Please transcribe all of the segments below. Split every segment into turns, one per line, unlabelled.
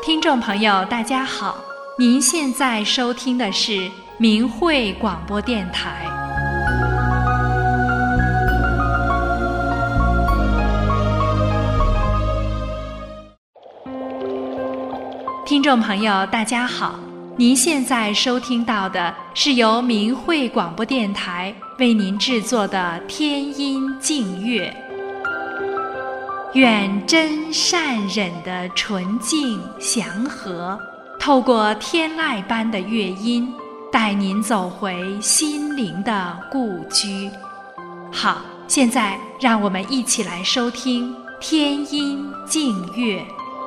听众朋友大家好，您现在收听的是明慧广播电台。听众朋友大家好，您现在收听到的是由明慧广播电台为您制作的天音净乐。愿真善忍的纯净祥和，透过天籁般的乐音，带您走回心灵的故居。好，现在让我们一起来收听天音净乐。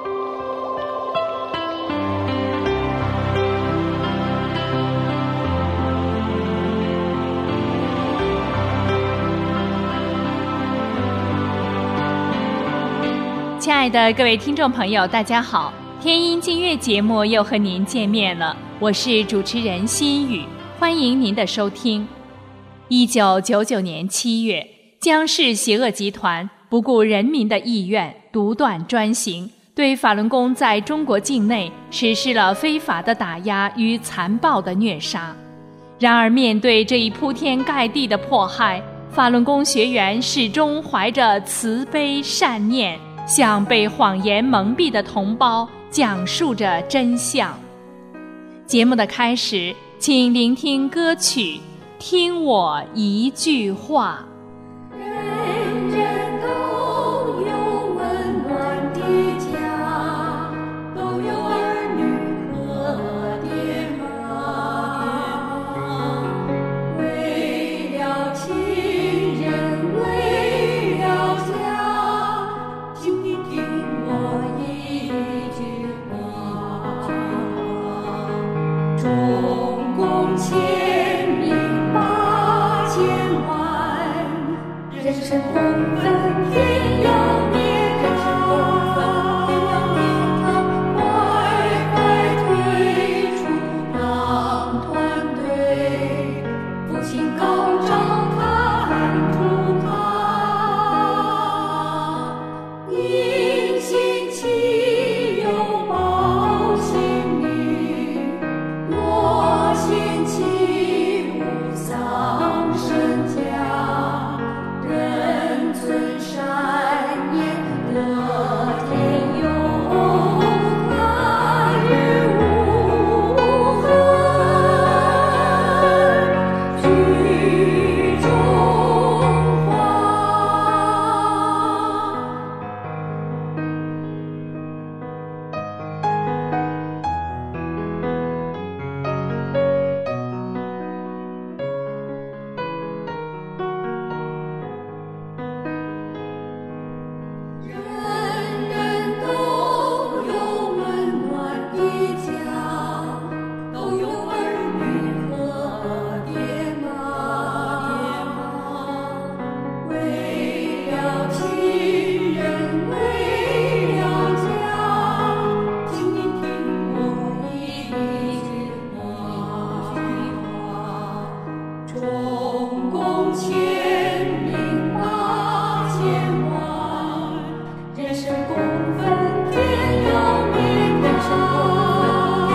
亲爱的各位听众朋友大家好，天音净乐节目又和您见面了，我是主持人心雨，欢迎您的收听。1999年7月，江氏邪恶集团不顾人民的意愿，独断专行，对法轮功在中国境内实施了非法的打压与残暴的虐杀。然而面对这一铺天盖地的迫害，法轮功学员始终怀着慈悲善念，向被谎言蒙蔽的同胞讲述着真相。节目的开始，请聆听歌曲《听我一句话》。
人人都有温暖的家，都有儿女和爹妈，为了亲人，为了家，请你听我一句话。中共千名8000万，人生公分天要灭他，快快退出党团队，父亲高照看出他，宁信其有报性命，若信其无丧身家，人存善念得天佑，他日无痕，居中华。人人都有温暖的家，都有儿女和爹妈，为了亲人，为了家，请您听我一句话。中共千名8000万，人生公分天要灭他，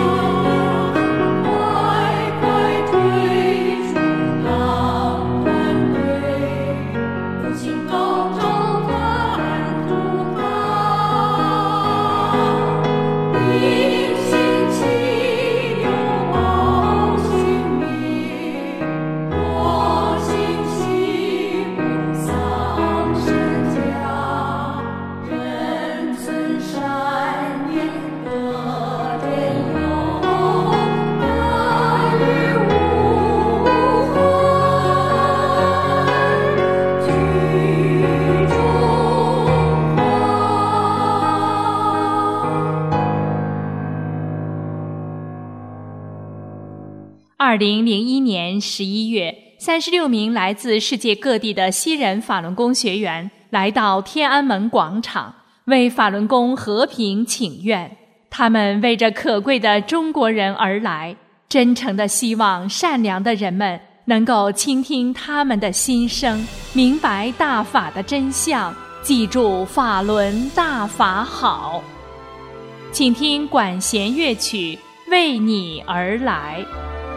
快快退出党团队，父亲高照看出他，宁信其有报性命，若信其无丧身家，人存善念得天佑，他日无痕，居中华。
2001年11月，36名来自世界各地的西人法轮功学员来到天安门广场，为法轮功和平请愿。他们为着可贵的中国人而来，真诚地希望善良的人们能够倾听他们的心声，明白大法的真相，记住法轮大法好。 请听管弦乐曲《为你而来》。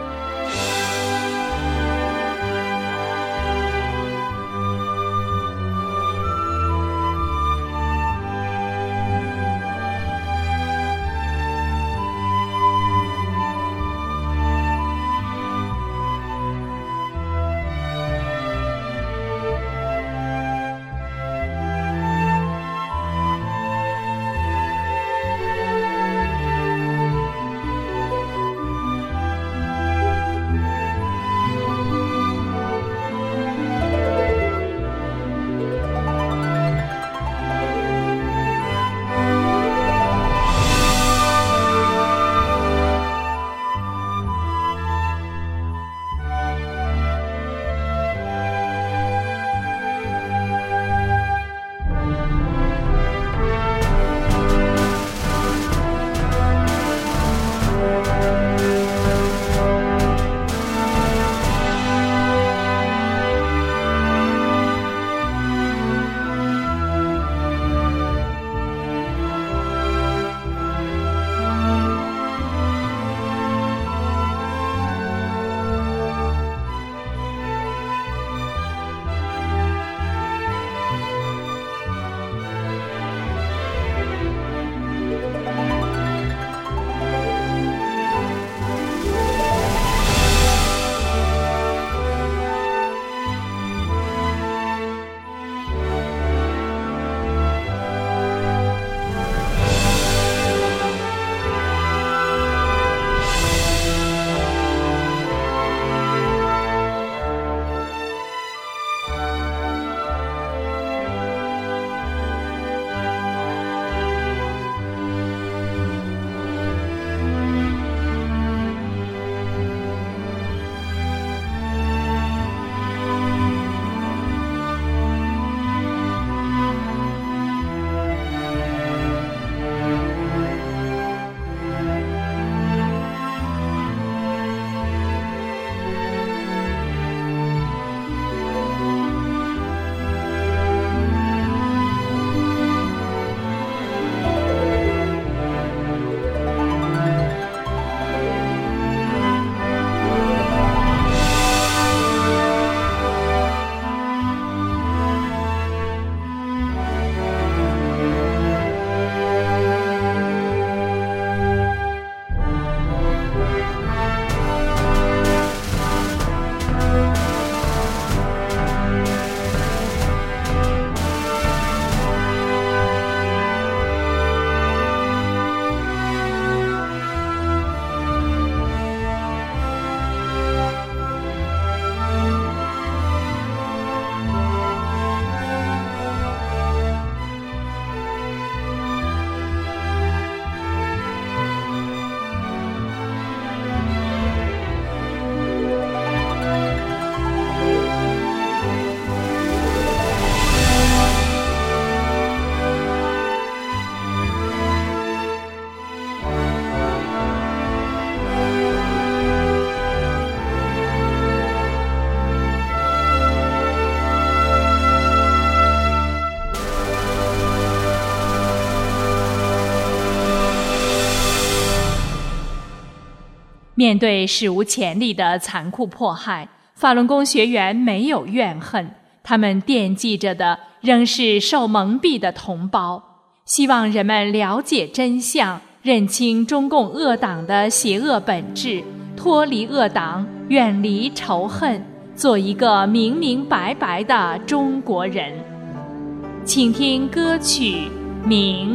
面对史无前例的残酷迫害，法轮功学员没有怨恨，他们惦记着的仍是受蒙蔽的同胞，希望人们了解真相，认清中共恶党的邪恶本质，脱离恶党，远离仇恨，做一个明明白白的中国人。请听歌曲《明》。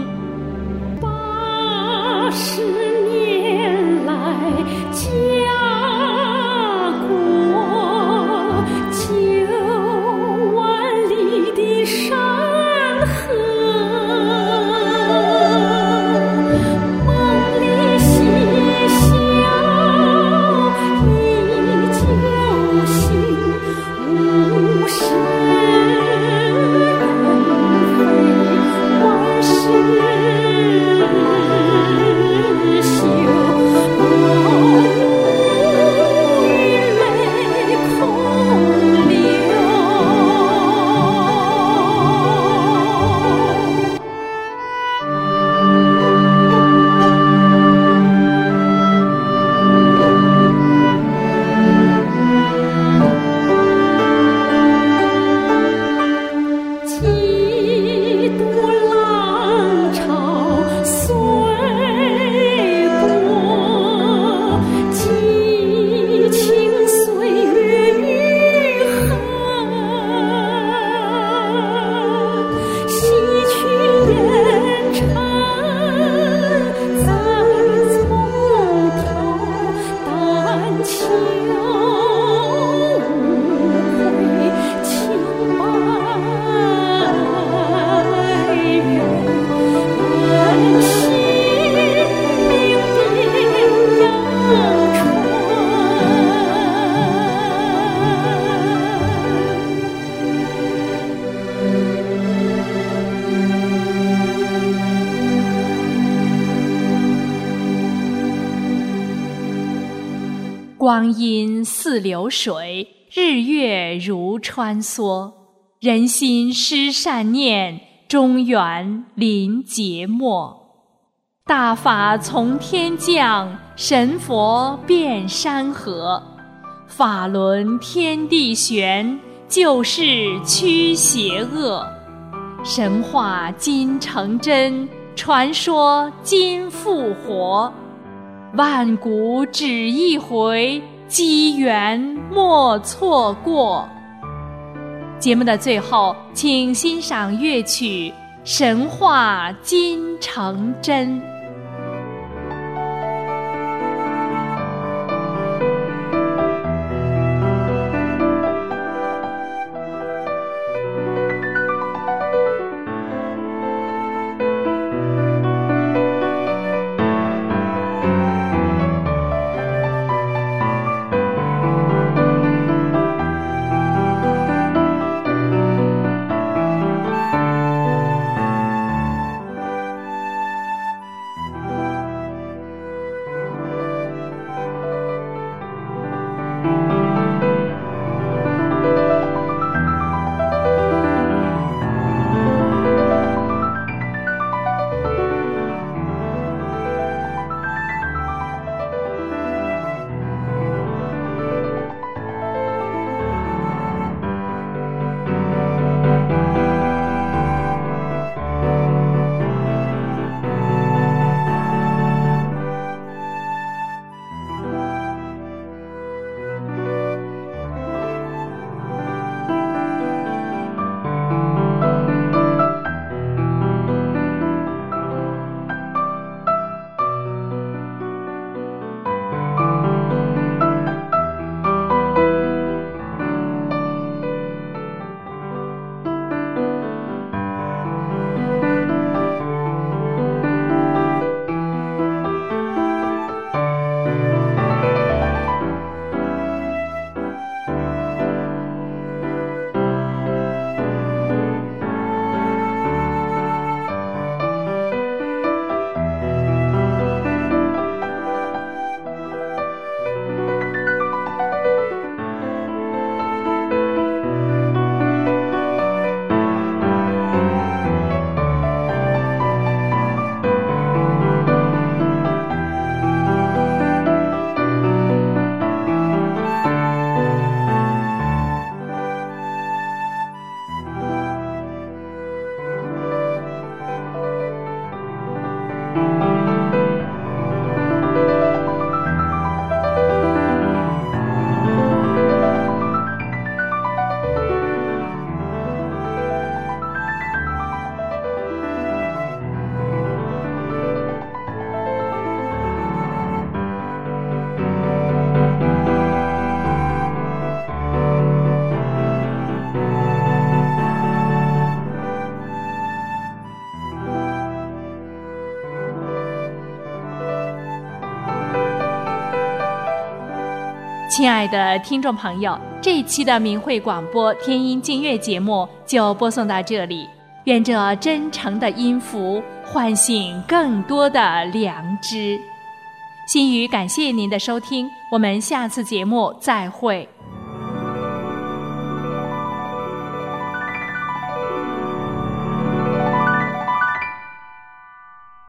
80年来家国9万里的山河，梦里嬉笑依旧行，无声人非万事休。
光阴似流水，日月如穿梭，人心失善念，中原临劫末。大法从天降，神佛遍山河，法轮天地旋，救世驱邪恶。神话今成真，传说今复活。万古只一回，机缘莫错过。节目的最后，请欣赏乐曲《神话今成真》。亲爱的听众朋友，这一期的明慧广播天音净月节目就播送到这里，愿这真诚的音符唤醒更多的良知。心语感谢您的收听，我们下次节目再会。